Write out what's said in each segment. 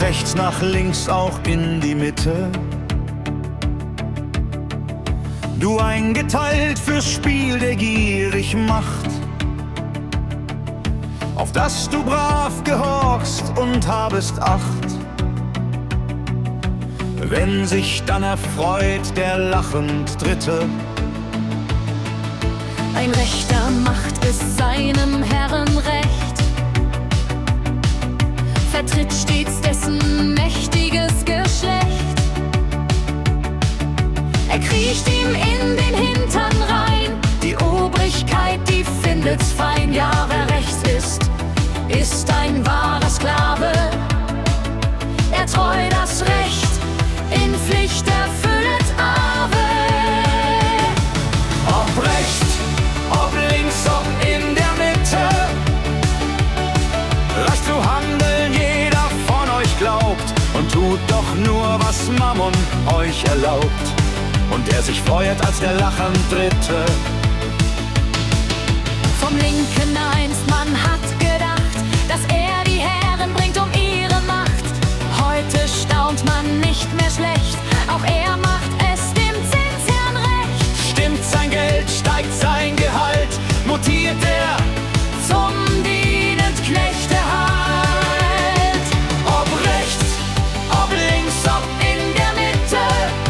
rechts nach links, auch in die Mitte. Du eingeteilt fürs Spiel der gierig macht, auf das du brav gehorchst und habest Acht. Wenn sich dann erfreut der lachend Dritte, ein Rechter macht es seinem Herren recht, vertritt stets dessen mächtiges Geschlecht. Er kriecht ihm in den Hintern rein, die Obrigkeit, die findet's fein. Ja, wer rechts ist ein wahrer Sklave, er treu das Recht in Pflicht erfüllet Ave. ob rechts, ob links, ob in der Mitte, leicht zu handeln jeder von euch glaubt und tut doch nur, was Mammon euch erlaubt. Und der sich freut als der lachend Dritte. Vom Linken einst, man hat gedacht, dass er die Herren bringt um ihre Macht. Heute staunt man nicht mehr schlecht, auch er macht es dem Zinsherrn recht. Stimmt sein Geld, steigt sein Gehalt, mutiert er Zum dienend Knechte halt. ob rechts, ob links, ob in der Mitte.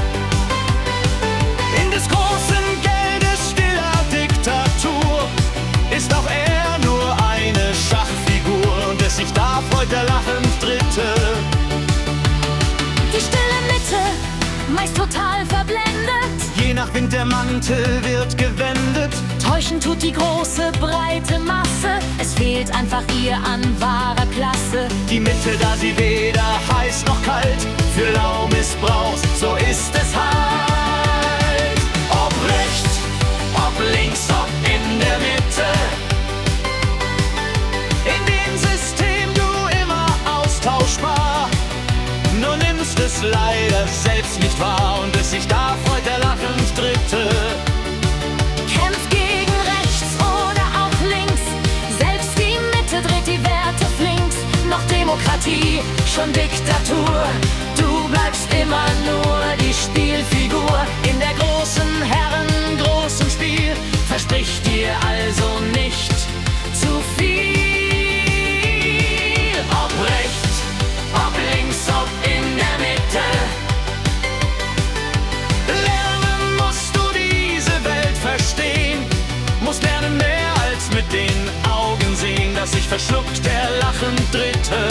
In des großen Geldes stiller Diktatur ist auch er nur eine Schachfigur und es sich da freut der lachend Dritte. Die stille Mitte, meist total verblendet, Je nach Wind der Mantel wird gewendet. täuschen tut die große breite Masse, es fehlt einfach ihr an wahrer Klasse. Die Mitte, da sie weder heiß noch kalt für lau missbrauchst, so ist es halt. Ob rechts, ob links, ob in der Mitte, in dem System du immer austauschbar, nur nimmst es leider selbst nicht wahr und es sich da freut der lachend Dritte. Kämpft gegen rechts oder auch links, selbst die Mitte dreht die Werte flinks. Noch Demokratie, schon Diktatur, du bleibst immer nur die Spielfigur in der großen Herren großen Spiel. Versprich dir also nicht zu viel. Ob rechts, ob links, ob in der Mitte, lernen musst du diese Welt verstehen, musst lernen mehr als mit den Augen sehen, dass sich verschluckt der lachend Dritte.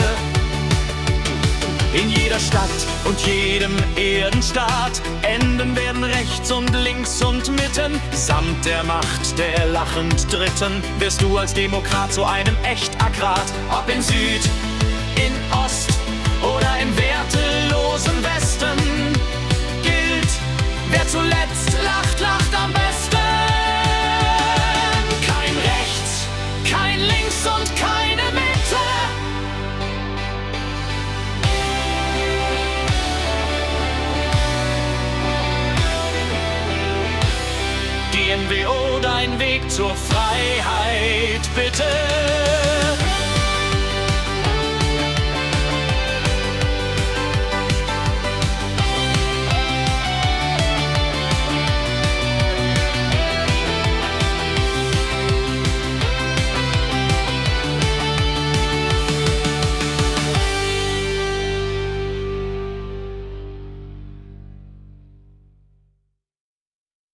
In jeder Stadt und jedem Erdenstaat Enden werden rechts und links und mitten. Samt der Macht der lachend Dritten wirst du als Demokrat zu einem Echtagrat. Ob in Süd, in Ost oder im wertelosen Westen, gilt, wer zuletzt lacht, lacht am besten. Kein rechts, kein links und keine Mitte. Die NWO, dein Weg zur Freiheit, bitte.